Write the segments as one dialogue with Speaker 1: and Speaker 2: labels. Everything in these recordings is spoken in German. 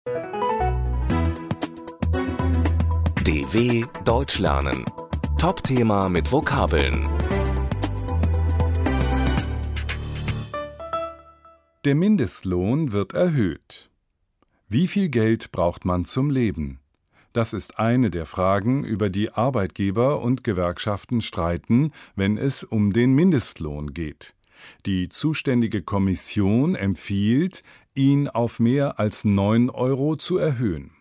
Speaker 1: DW Deutsch lernen. Top-Thema mit Vokabeln.
Speaker 2: Der Mindestlohn wird erhöht. Wie viel Geld braucht man zum Leben? Das ist eine der Fragen, über die Arbeitgeber und Gewerkschaften streiten, wenn es um den Mindestlohn geht. Die zuständige Kommission empfiehlt, ihn auf mehr als 9 € zu erhöhen.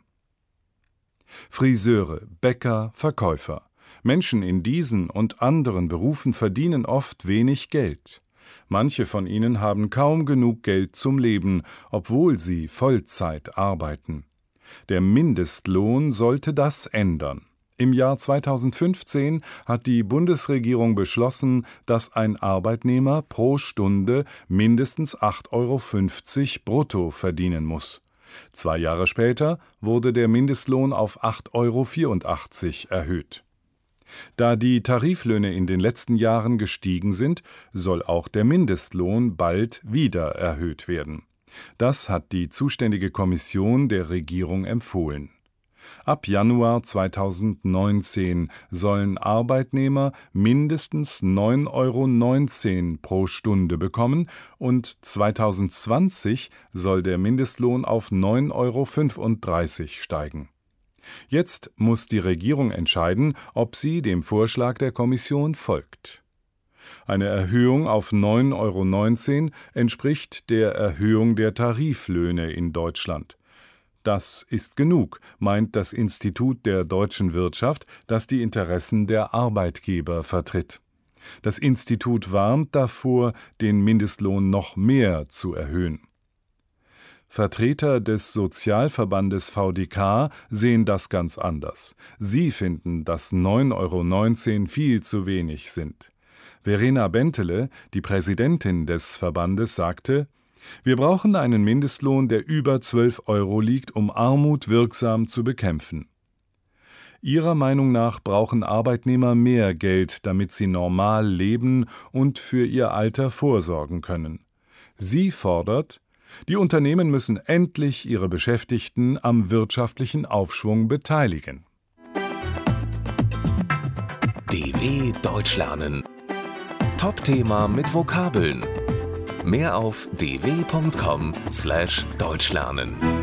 Speaker 2: Friseure, Bäcker, Verkäufer. Menschen in diesen und anderen Berufen verdienen oft wenig Geld. Manche von ihnen haben kaum genug Geld zum Leben, obwohl sie Vollzeit arbeiten. Der Mindestlohn sollte das ändern. Im Jahr 2015 hat die Bundesregierung beschlossen, dass ein Arbeitnehmer pro Stunde mindestens 8,50 € brutto verdienen muss. 2 Jahre später wurde der Mindestlohn auf 8,84 € erhöht. Da die Tariflöhne in den letzten Jahren gestiegen sind, soll auch der Mindestlohn bald wieder erhöht werden. Das hat die zuständige Kommission der Regierung empfohlen. Ab Januar 2019 sollen Arbeitnehmer mindestens 9,19 € pro Stunde bekommen und 2020 soll der Mindestlohn auf 9,35 € steigen. Jetzt muss die Regierung entscheiden, ob sie dem Vorschlag der Kommission folgt. Eine Erhöhung auf 9,19 € entspricht der Erhöhung der Tariflöhne in Deutschland. Das ist genug, meint das Institut der deutschen Wirtschaft, das die Interessen der Arbeitgeber vertritt. Das Institut warnt davor, den Mindestlohn noch mehr zu erhöhen. Vertreter des Sozialverbandes VDK sehen das ganz anders. Sie finden, dass 9,19 € viel zu wenig sind. Verena Bentele, die Präsidentin des Verbandes, sagte: Wir brauchen einen Mindestlohn, der über 12 € liegt, um Armut wirksam zu bekämpfen. Ihrer Meinung nach brauchen Arbeitnehmer mehr Geld, damit sie normal leben und für ihr Alter vorsorgen können. Sie fordert: Die Unternehmen müssen endlich ihre Beschäftigten am wirtschaftlichen Aufschwung beteiligen.
Speaker 1: DW Deutsch lernen. Top-Thema mit Vokabeln. Mehr auf dw.com/deutschlernen.